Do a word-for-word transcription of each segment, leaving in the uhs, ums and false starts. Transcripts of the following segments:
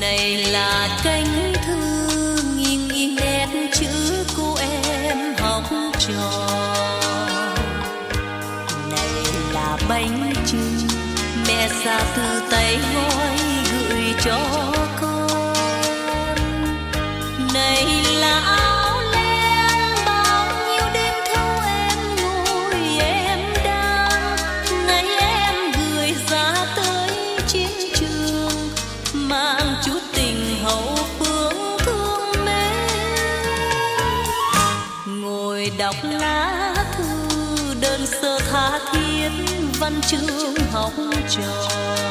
Này là cánh thư nghiêng nghiêng nét chữ cô em học trò. Này là bánh chưng mẹ xa từ tay gói gửi cho con. Này là áo len bao nhiêu đêm thâu em ngồi em đang. Ngày em gửi ra tới chiến trường mang chút tình hậu phương thương mến. Ngồi đọc lá thư đơn sơ tha thiết văn chương học trò.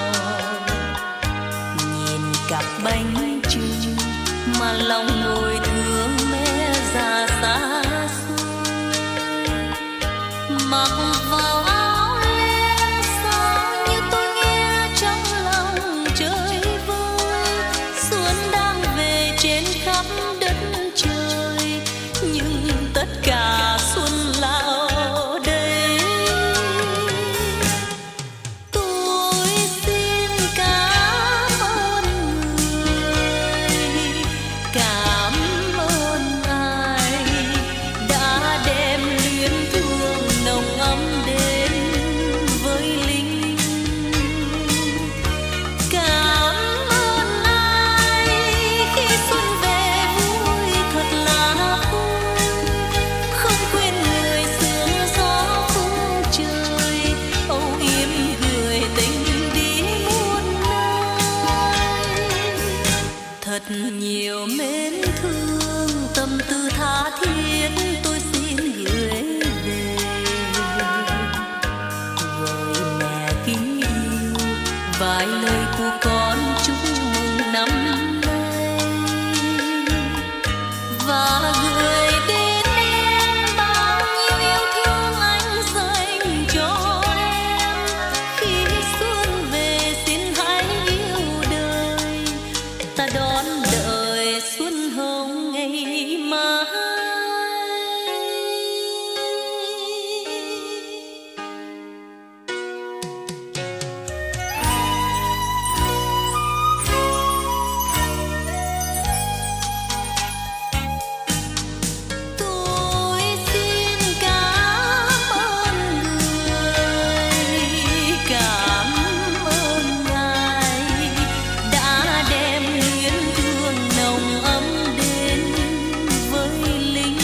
Nhìn cặp bánh chưng mà lòng ngồi thương mẹ già xa xôi. Mặc vào áo len sao như tôi nghe trong lòng trời vơi. Xuân đang về trên khắp đất trời nhưng tất cả xuân là ở đây. Tôi xin cảm ơn người, cảm ơn ai đã đem luyến thương nồng ấm đến với lính. Cảm ơn ai khi xuân về vui thật là vui. Không quên người sương gió phương trời âu yếm gửi tình đi muôn nơi. Thật nhiều mến thương tâm tư tha thiết tôi xin gửi về. Với mẹ kính yêu vài lời của con chúc mừng năm nay. Và gửi đến em bao nhiêu yêu thương anh dành cho em. Khi xuân về xin hãy yêu đời, ta đón đợi xuân hồng ngày mai. Tôi xin cảm ơn người, cảm ơn ngài đã đem luyến thương nồng ấm đến với lính.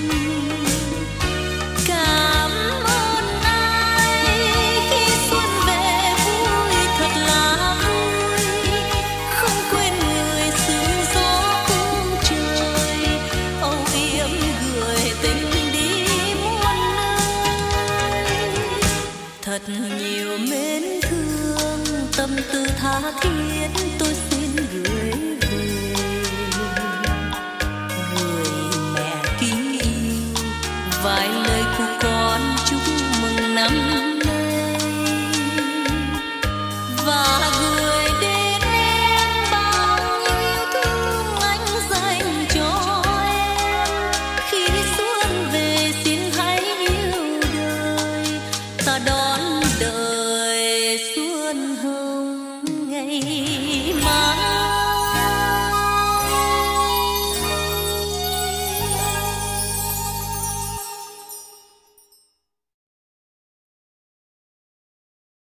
Cảm ơn ai khi xuân về vui thật là vui. Không quên người sương gió phương trời âu yếm gửi tình đi muôn nơi. Thật nhiều mến thương tâm tư tha thiết tôi